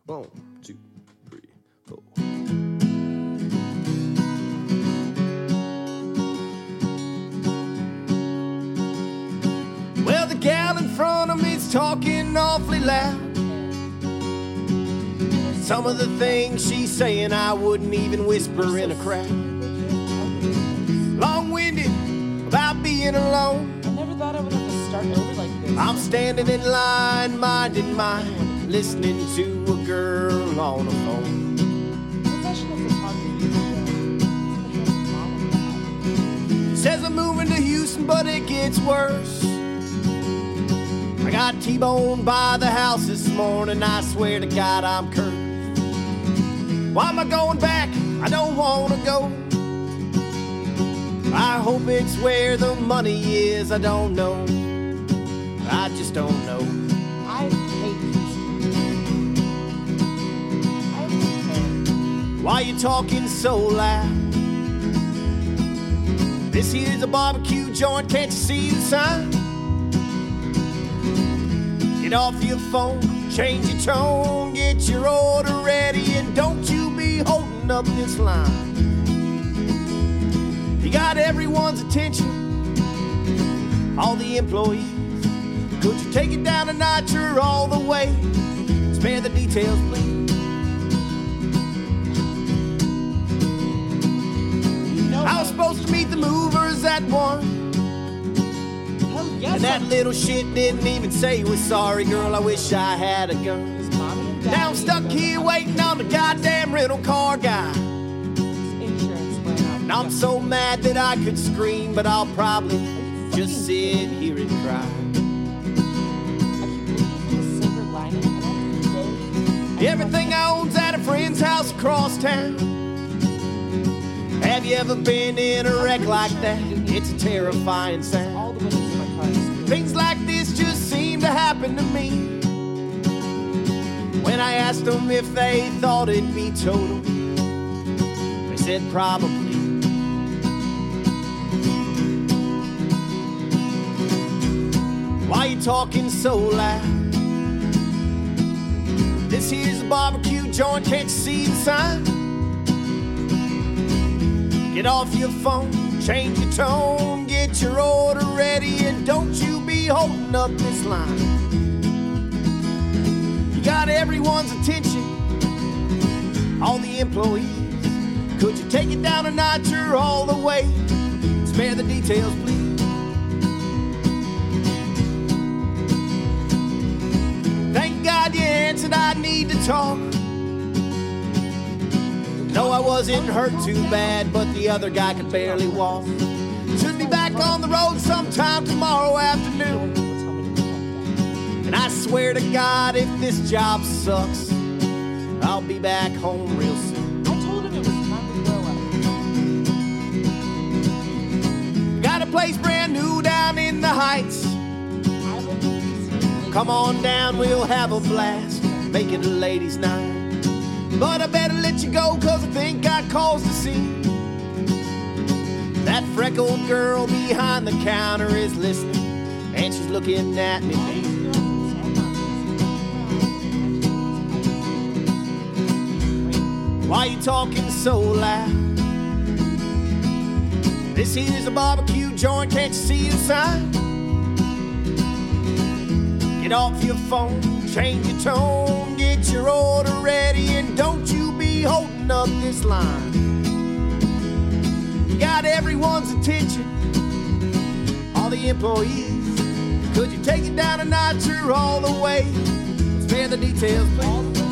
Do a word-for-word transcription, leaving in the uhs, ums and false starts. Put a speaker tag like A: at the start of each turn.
A: One, two, three, four. Well, the gal in front of me's talking awfully loud. Some of the things she's saying I wouldn't even whisper in a crowd. Long-winded about being alone.
B: I never thought I would have to start over like this.
A: I'm standing in line, minding mine, listening to a girl on a phone.
B: Professional photography.
A: Says I'm moving to Houston, but it gets worse. I got T-boned by the house this morning. I swear to God I'm cursed. Why am I going back? I don't want to go. I hope it's where the money is. I don't know. I just don't know.
B: I hate Houston. I hate
A: Why you talking so loud? This here's a barbecue joint. Can't you see the sign? Get off your phone, change your tone, get your order ready, and don't you be holding up this line. You got everyone's attention, all the employees. Could you take it down a notch or all the way? Spare the details, please.
B: You know
A: I was supposed to meet the movers at one.
B: Hell yes.
A: And that little shit didn't even say he was sorry, girl. I wish I had a gun.
B: His mommy and daddy
A: Now I'm stuck here waiting on the goddamn rental car guy.
B: Insurance went out.
A: And I'm so mad that I could scream, but I'll probably just sit here and cry.
B: I keep looking for the silver lining, and every day.
A: Everything I own's at a friend's house across town. Have you ever been in a wreck like that? It's a terrifying sound.
B: All the windows in my car is
A: Things like this just seem to happen to me. When I asked them if they thought it'd be total, they said probably. Why you talking so loud? This here's a barbecue joint, can't you see the sign? Get off your phone, change your tone, get your order ready, and don't you be holding up this line. You got everyone's attention, all the employees. Could you take it down a notch or all the way? Spare the details, please. Thank God you answered, I need to talk. No, I wasn't hurt too bad, but the other guy could barely walk. Should be back on the road sometime tomorrow afternoon. And I swear to God, if this job sucks, I'll be back home real soon.
B: I told him it was time to grow up.
A: Got a place brand new down in the Heights.
B: I live in Houston.
A: Come on down, we'll have a blast. Make it a ladies' night. But I better let you go, cause I think I caused a scene. That freckled girl behind the counter is listening, and she's looking at me. Why you talking so loud? This here's a barbecue joint, can't you see the sign? Get off your phone, change your tone, get your order ready, and don't you be holding up this line. You got everyone's attention, all the employees. Could you take it down a notch or all the way? Spare the details, please.